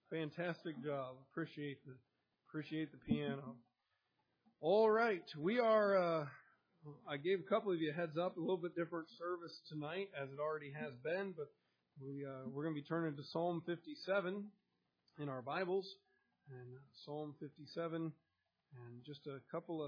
Fantastic job. Appreciate the piano. All right, we are. I gave a couple of you a heads up. A little bit different service tonight, as it already has been, but we're going to be turning to Psalm 57 in our Bibles, and Psalm 57, and just a couple of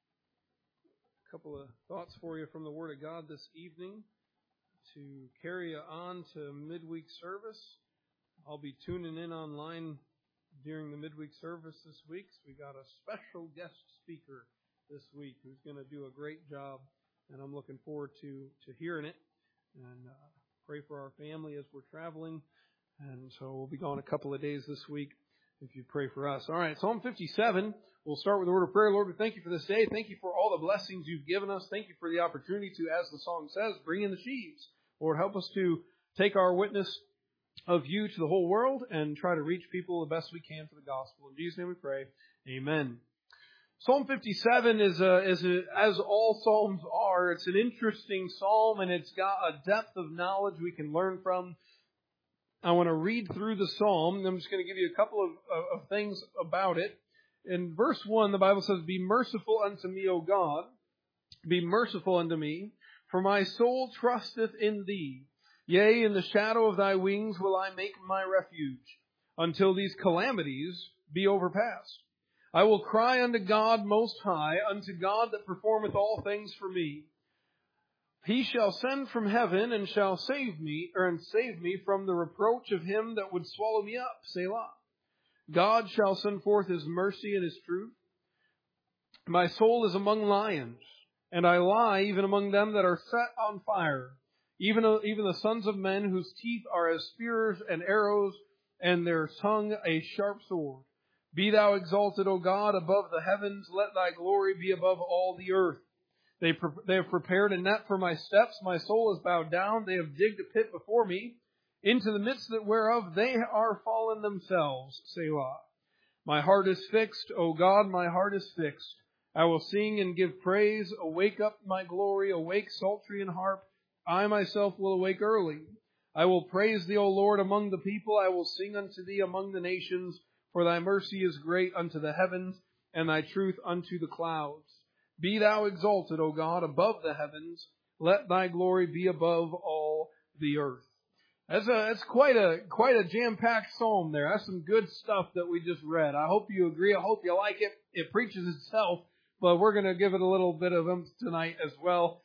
thoughts for you from the Word of God this evening to carry you on to midweek service. I'll be tuning in online during the midweek service this week. So we got a special guest speaker this week who's going to do a great job, and I'm looking forward to hearing it. And pray for our family as we're traveling. And so we'll be gone a couple of days this week if you pray for us. All right, Psalm 57. We'll start with a word of prayer. Lord, we thank you for this day. Thank you for all the blessings you've given us. Thank you for the opportunity to, as the song says, bring in the sheaves. Lord, help us to take our witness of you to the whole world and try to reach people the best we can for the gospel. In Jesus' name we pray. Amen. Psalm 57 is as all psalms are. It's an interesting psalm, and it's got a depth of knowledge we can learn from. I want to read through the psalm. I'm just going to give you a couple of things about it. In verse 1, the Bible says, "Be merciful unto me, O God. Be merciful unto me, for my soul trusteth in thee. Yea, in the shadow of thy wings will I make my refuge, until these calamities be overpast. I will cry unto God most high, unto God that performeth all things for me. He shall send from heaven and shall save me from the reproach of him that would swallow me up. Selah. God shall send forth his mercy and his truth. My soul is among lions, and I lie even among them that are set on fire. Even the sons of men whose teeth are as spears and arrows, and their tongue a sharp sword. Be thou exalted, O God, above the heavens. Let thy glory be above all the earth. They have prepared a net for my steps. My soul is bowed down. They have digged a pit before me, into the midst whereof they are fallen themselves. Selah. My heart is fixed, O God, my heart is fixed. I will sing and give praise. Awake up my glory. Awake psaltery and harp. I myself will awake early. I will praise thee, O Lord, among the people. I will sing unto thee among the nations. For thy mercy is great unto the heavens, and thy truth unto the clouds. Be thou exalted, O God, above the heavens. Let thy glory be above all the earth. That's quite a jam-packed psalm there. That's some good stuff that we just read. I hope you agree. I hope you like it. It preaches itself, but we're going to give it a little bit of oomph tonight as well.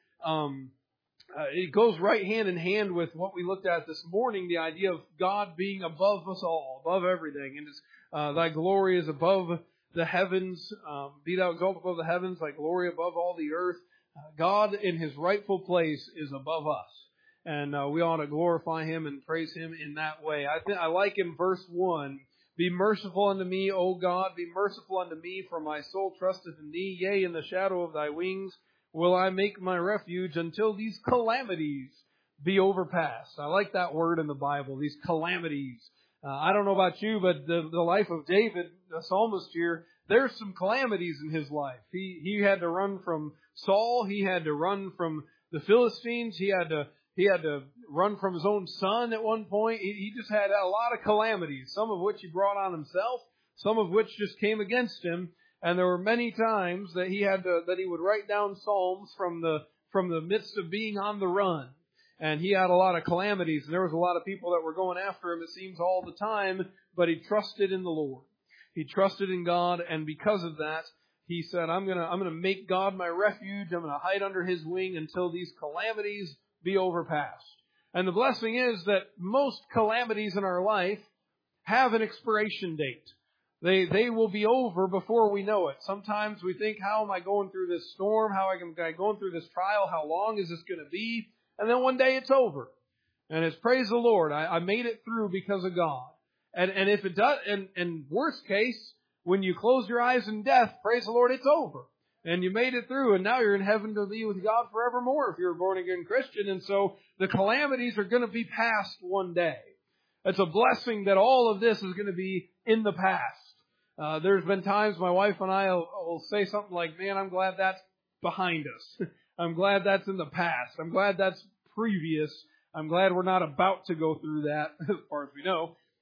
It goes right hand in hand with what we looked at this morning, the idea of God being above us all, above everything. And thy glory is above the heavens. Be thou exalted above the heavens, thy glory above all the earth. God in his rightful place is above us. And we ought to glorify him and praise him in that way. I like in verse 1, "Be merciful unto me, O God, be merciful unto me, for my soul trusteth in thee. Yea, in the shadow of thy wings will I make my refuge, until these calamities be overpast." I like that word in the Bible, these calamities. I don't know about you, but the life of David, the psalmist here, there's some calamities in his life. He had to run from Saul. He had to run from the Philistines. He had to run from his own son at one point. He just had a lot of calamities, some of which he brought on himself, some of which just came against him. And there were many times that he would write down psalms from the midst of being on the run. And he had a lot of calamities. And there was a lot of people that were going after him, it seems, all the time. But he trusted in the Lord. He trusted in God. And because of that, he said, I'm gonna make God my refuge. I'm gonna hide under his wing until these calamities be overpassed. And the blessing is that most calamities in our life have an expiration date. They will be over before we know it. Sometimes we think, how am I going through this storm? How am I going through this trial? How long is this going to be? And then one day it's over. And it's praise the Lord. I made it through because of God. And if it does, and worst case, when you close your eyes in death, praise the Lord, it's over. And you made it through, and now you're in heaven to be with God forevermore if you're a born-again Christian. And so the calamities are going to be past one day. It's a blessing that all of this is going to be in the past. There's been times my wife and I will say something like, "Man, I'm glad that's behind us. I'm glad that's in the past. I'm glad that's previous. I'm glad we're not about to go through that," as far as we know.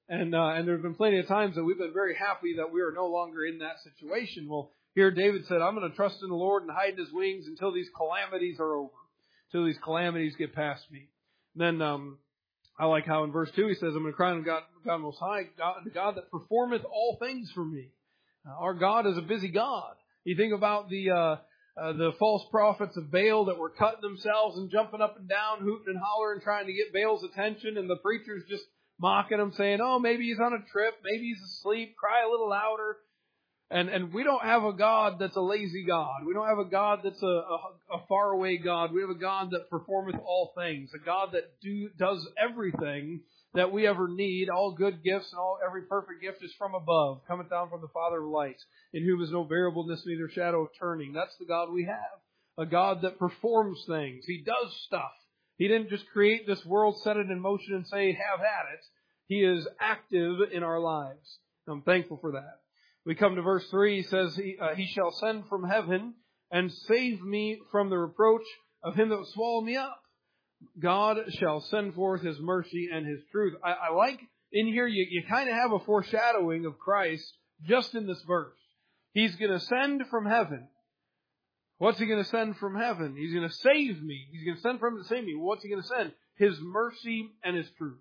And there have been plenty of times that we've been very happy that we are no longer in that situation. Well, here David said, I'm going to trust in the Lord and hide in His wings until these calamities are over, until these calamities get past me. Then I like how in verse 2 he says, I'm going to cry unto God Most High, God that performeth all things for me. Our God is a busy God. You think about the false prophets of Baal that were cutting themselves and jumping up and down, hooting and hollering, trying to get Baal's attention, and the preachers just mocking him, saying, oh, maybe he's on a trip, maybe he's asleep, cry a little louder. And we don't have a God that's a lazy God. We don't have a God that's a faraway God. We have a God that performeth all things, a God that does everything that we ever need. All good gifts and every perfect gift is from above, cometh down from the Father of lights, in whom is no variableness, neither shadow of turning. That's the God we have, a God that performs things. He does stuff. He didn't just create this world, set it in motion, and say, have at it. He is active in our lives. I'm thankful for that. We come to verse 3. He says, He shall send from heaven and save me from the reproach of him that will swallow me up. God shall send forth His mercy and His truth. I like in here, you kind of have a foreshadowing of Christ just in this verse. He's going to send from heaven. What's He going to send from heaven? He's going to save me. He's going to send from heaven to save me. What's He going to send? His mercy and His truth.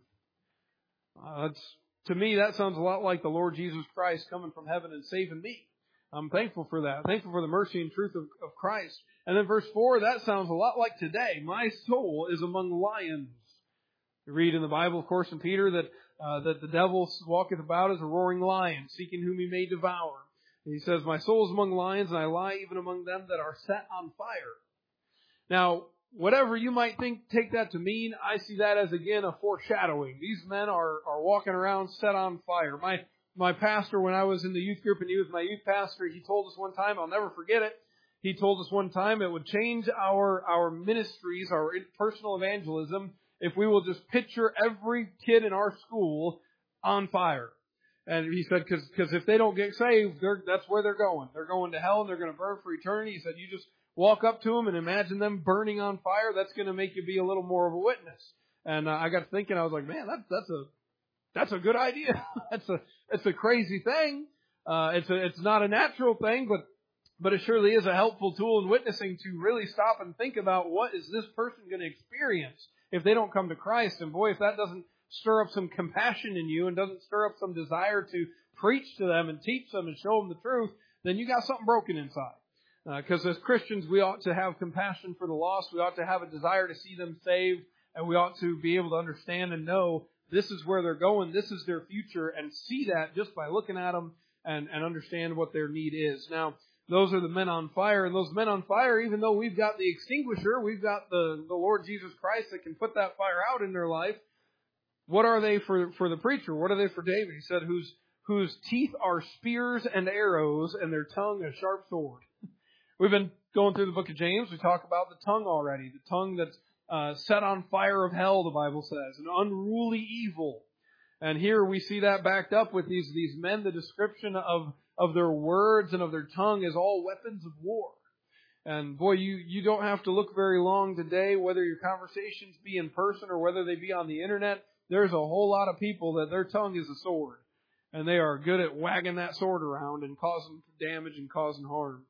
To me, that sounds a lot like the Lord Jesus Christ coming from heaven and saving me. I'm thankful for that. Thankful for the mercy and truth of Christ. And then verse 4, that sounds a lot like today. My soul is among lions. We read in the Bible, of course, in Peter, that the devil walketh about as a roaring lion, seeking whom he may devour. And he says, my soul is among lions, and I lie even among them that are set on fire. Now, whatever you might take that to mean, I see that as, again, a foreshadowing. These men are walking around set on fire. My pastor, when I was in the youth group and he was my youth pastor, he told us one time, I'll never forget it, he told us one time it would change our ministries, our personal evangelism, if we will just picture every kid in our school on fire. And he said, because if they don't get saved, that's where they're going. They're going to hell and they're going to burn for eternity. He said, you just walk up to them and imagine them burning on fire. That's going to make you be a little more of a witness. And I got thinking, I was like, man, that's a good idea. It's a crazy thing. It's not a natural thing, but it surely is a helpful tool in witnessing to really stop and think about what is this person going to experience if they don't come to Christ. And boy, if that doesn't stir up some compassion in you and doesn't stir up some desire to preach to them and teach them and show them the truth, then you got something broken inside. Because as Christians, we ought to have compassion for the lost. We ought to have a desire to see them saved. And we ought to be able to understand and know this is where they're going. This is their future. And see that just by looking at them and understand what their need is. Now, those are the men on fire. And those men on fire, even though we've got the extinguisher, we've got the Lord Jesus Christ that can put that fire out in their life. What are they for the preacher? What are they for David? He said, whose teeth are spears and arrows and their tongue a sharp sword. We've been going through the book of James. We talk about the tongue already. The tongue that's set on fire of hell, the Bible says. An unruly evil. And here we see that backed up with these men. The description of their words and of their tongue is all weapons of war. And boy, you don't have to look very long today, whether your conversations be in person or whether they be on the internet. There's a whole lot of people that their tongue is a sword. And they are good at wagging that sword around and causing damage and causing harm.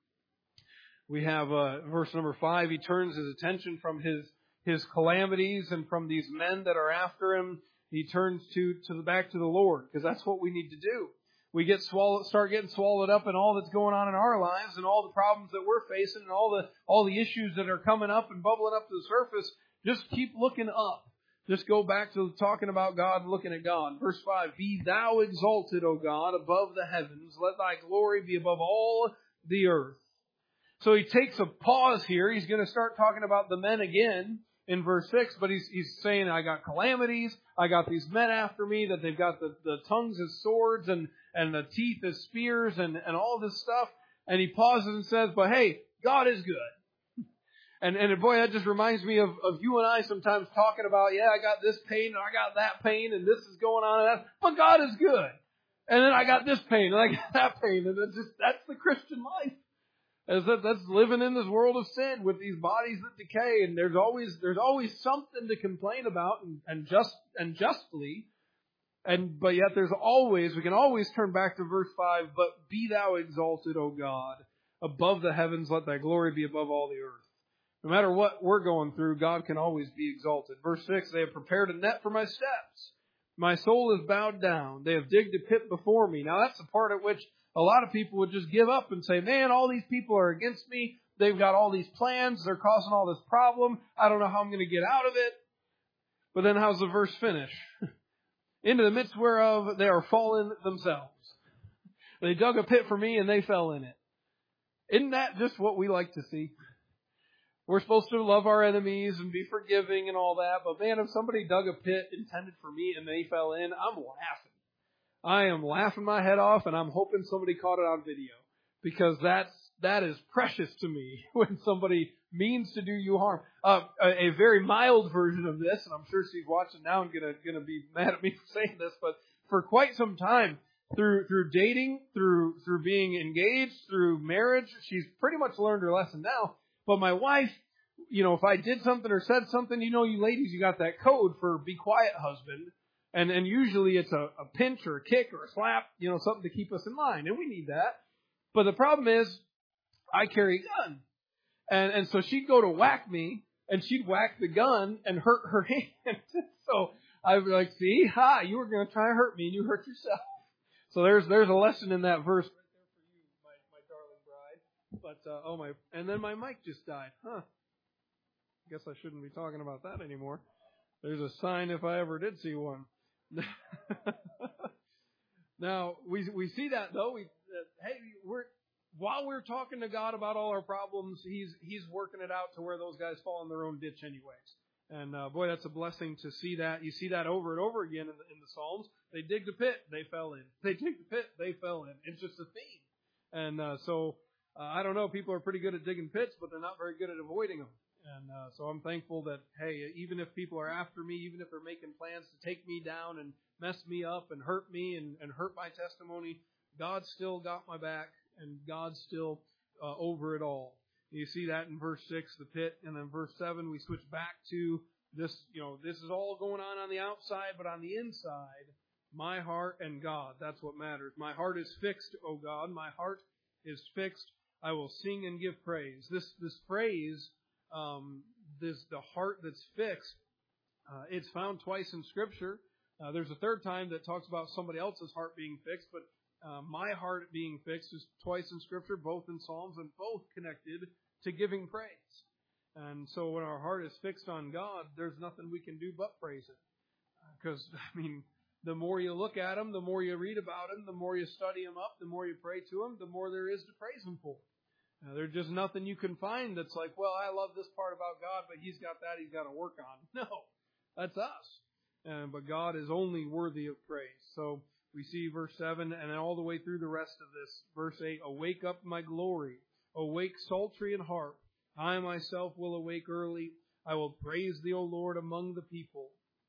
We have verse number 5. He turns his attention from his calamities and from these men that are after him. He turns back to the Lord, because that's what we need to do. We start getting swallowed up in all that's going on in our lives and all the problems that we're facing and all the issues that are coming up and bubbling up to the surface. Just keep looking up. Just go back to talking about God and looking at God. Verse 5, be thou exalted, O God, above the heavens. Let thy glory be above all the earth. So he takes a pause here. He's going to start talking about the men again in verse 6, but he's saying, I got calamities. I got these men after me, that they've got the tongues as swords and the teeth as spears and all this stuff. And he pauses and says, but hey, God is good. And boy, that just reminds me of you and I sometimes talking about, yeah, I got this pain and I got that pain and this is going on and that, but God is good. And then I got this pain and I got that pain, and that's the Christian life. That's living in this world of sin with these bodies that decay, and there's always something to complain about and justly. But yet we can always turn back to verse 5, but be thou exalted, O God, above the heavens, let thy glory be above all the earth. No matter what we're going through, God can always be exalted. Verse 6, they have prepared a net for my steps. My soul is bowed down. They have digged a pit before me. Now that's the part at which a lot of people would just give up and say, man, all these people are against me. They've got all these plans. They're causing all this problem. I don't know how I'm going to get out of it. But then how's the verse finish? Into the midst whereof they are fallen themselves. They dug a pit for me and they fell in it. Isn't that just what we like to see? We're supposed to love our enemies and be forgiving and all that. But man, if somebody dug a pit intended for me and they fell in, I'm laughing. I am laughing my head off, and I'm hoping somebody caught it on video. Because that is precious to me when somebody means to do you harm. A very mild version of this, and I'm sure she's watching now and gonna be mad at me for saying this, but for quite some time, through dating, through being engaged, through marriage, she's pretty much learned her lesson now. But my wife, if I did something or said something, you ladies, you got that code for be quiet, husband. And usually it's a pinch or a kick or a slap, something to keep us in line. And we need that. But the problem is, I carry a gun. And so she'd go to whack me, and she'd whack the gun and hurt her hand. So I was like, see, you were going to try to hurt me, and you hurt yourself. So there's a lesson in that verse right there for you, my darling bride. But, and then my mic just died. Guess I shouldn't be talking about that anymore. There's a sign if I ever did see one. Now, we see that though. While we're talking to God about all our problems, He's working it out to where those guys fall in their own ditch anyways. And boy, that's a blessing to see that. You see that over and over again in the Psalms. They digged a pit, they fell in. They digged a pit, they fell in. It's just a theme. And so I don't know. People are pretty good at digging pits, but they're not very good at avoiding them. And so I'm thankful that, hey, even if people are after me, even if they're making plans to take me down and mess me up and hurt me and hurt my testimony, God still got my back, and God's still over it all. You see that in verse 6, the pit, and then verse 7, we switch back to this, this is all going on the outside, but on the inside, my heart and God, that's what matters. My heart is fixed, O God, my heart is fixed. I will sing and give praise. This phrase, the heart that's fixed, it's found twice in Scripture. There's a third time that talks about somebody else's heart being fixed, but my heart being fixed is twice in Scripture, both in Psalms and both connected to giving praise. And so when our heart is fixed on God, there's nothing we can do but praise Him. Because, the more you look at Him, the more you read about Him, the more you study Him up, the more you pray to Him, the more there is to praise Him for. There's just nothing you can find that's like, well, I love this part about God, but He's got that He's got to work on. No, that's us. But God is only worthy of praise. So we see verse 7 and then all the way through the rest of this. Verse 8, awake up my glory. Awake psaltery and harp. I myself will awake early. I will praise Thee, O Lord, among the people.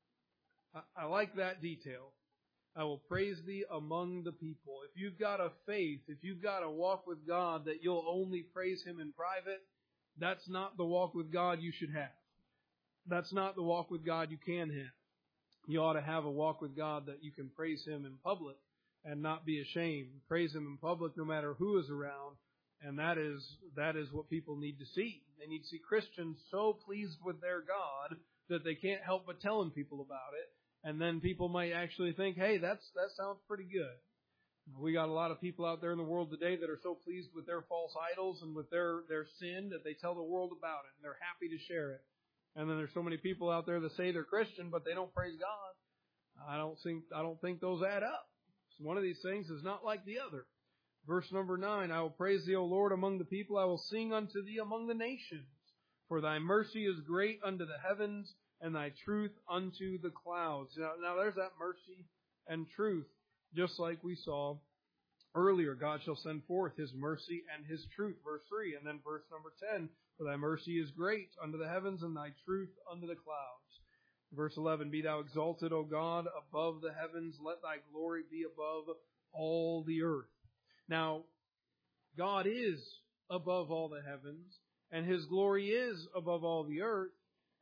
I like that detail. I will praise Thee among the people. If you've got a faith, if you've got a walk with God that you'll only praise Him in private, that's not the walk with God you should have. That's not the walk with God you can have. You ought to have a walk with God that you can praise Him in public and not be ashamed. Praise Him in public no matter who is around. And that is what people need to see. They need to see Christians so pleased with their God that they can't help but telling people about it. And then people might actually think, hey, that sounds pretty good. We got a lot of people out there in the world today that are so pleased with their false idols and with their sin that they tell the world about it and they're happy to share it. And then there's so many people out there that say they're Christian, but they don't praise God. I don't think those add up. So one of these things is not like the other. Verse number 9, I will praise Thee, O Lord, among the people. I will sing unto Thee among the nations. For Thy mercy is great unto the heavens, and Thy truth unto the clouds. Now there's that mercy and truth, just like we saw earlier. God shall send forth His mercy and His truth, verse 3. And then verse number 10, for Thy mercy is great unto the heavens, and Thy truth unto the clouds. Verse 11, be Thou exalted, O God, above the heavens. Let Thy glory be above all the earth. Now, God is above all the heavens, and His glory is above all the earth.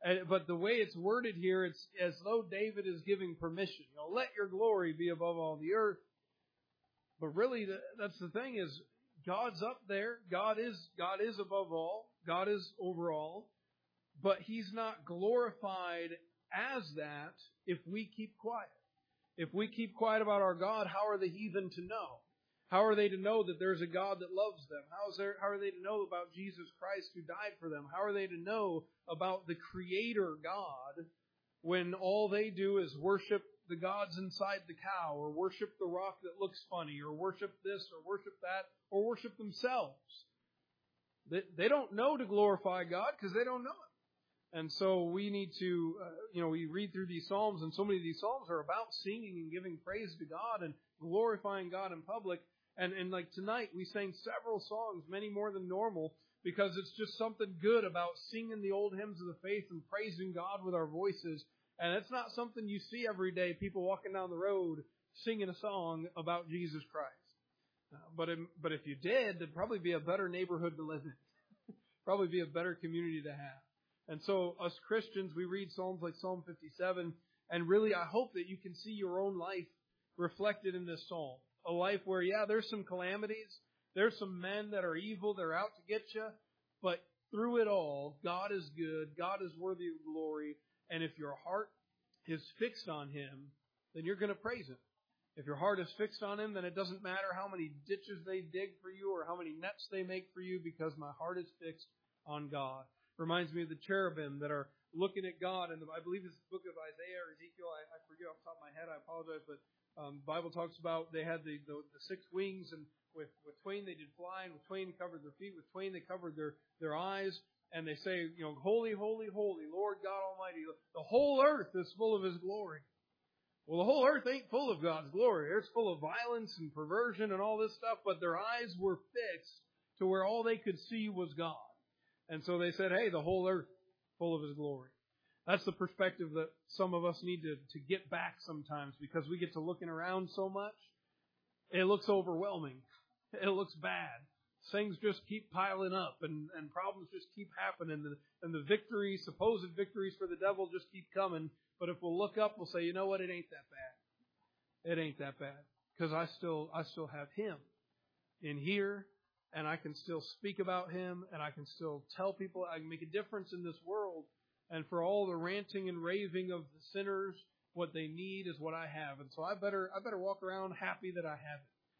But the way it's worded here, it's as though David is giving permission. Let your glory be above all the earth. But really, that's the thing is, God's up there. God is above all. God is over all. But He's not glorified as that if we keep quiet. If we keep quiet about our God, how are the heathen to know? How are they to know that there's a God that loves them? How are they to know about Jesus Christ who died for them? How are they to know about the Creator God when all they do is worship the gods inside the cow, or worship the rock that looks funny, or worship this, or worship that, or worship themselves? They don't know to glorify God because they don't know it. And so we need to, we read through these Psalms, and so many of these Psalms are about singing and giving praise to God and glorifying God in public. And like tonight, we sang several songs, many more than normal, because it's just something good about singing the old hymns of the faith and praising God with our voices. And it's not something you see every day, people walking down the road singing a song about Jesus Christ. But if you did, there'd probably be a better neighborhood to live in. Probably be a better community to have. And so us Christians, we read Psalms like Psalm 57, and really I hope that you can see your own life reflected in this psalm. A life where, there's some calamities, there's some men that are evil, they're out to get you, but through it all, God is good, God is worthy of glory, and if your heart is fixed on Him, then you're going to praise Him. If your heart is fixed on Him, then it doesn't matter how many ditches they dig for you or how many nets they make for you, because my heart is fixed on God. Reminds me of the cherubim that are looking at God, and I believe it's the book of Isaiah or Ezekiel, I forget off the top of my head, I apologize, but the Bible talks about they had the 6 wings, and with twain they did fly, and with twain they covered their feet, with twain they covered their eyes, and they say, holy, holy, holy, Lord God Almighty. The whole earth is full of His glory. Well, the whole earth ain't full of God's glory. It's full of violence and perversion and all this stuff, but their eyes were fixed to where all they could see was God. And so they said, hey, the whole earth full of His glory. That's the perspective that some of us need to get back sometimes, because we get to looking around so much. It looks overwhelming. It looks bad. Things just keep piling up, and problems just keep happening, and the victories, supposed victories for the devil, just keep coming. But if we'll look up, we'll say, you know what, it ain't that bad. It ain't that bad. Because I still have Him in here, and I can still speak about Him, and I can still tell people, I can make a difference in this world. And for all the ranting and raving of the sinners, what they need is what I have. And so I better walk around happy that I have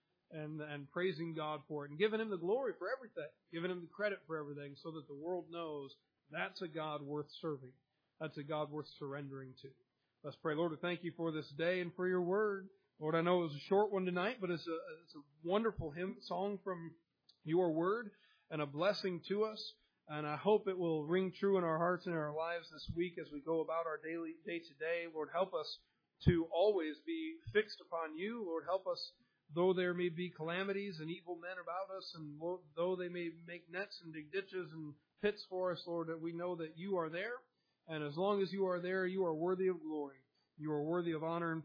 it, and praising God for it, and giving Him the glory for everything, giving Him the credit for everything, so that the world knows that's a God worth serving. That's a God worth surrendering to. Let's pray. Lord, we thank You for this day and for Your word. Lord, I know it was a short one tonight, but it's a wonderful hymn song from Your word and a blessing to us. And I hope it will ring true in our hearts and in our lives this week as we go about our daily day-to-day. Lord, help us to always be fixed upon You. Lord, help us, though there may be calamities and evil men about us, and though they may make nets and dig ditches and pits for us, Lord, that we know that You are there. And as long as You are there, You are worthy of glory. You are worthy of honor and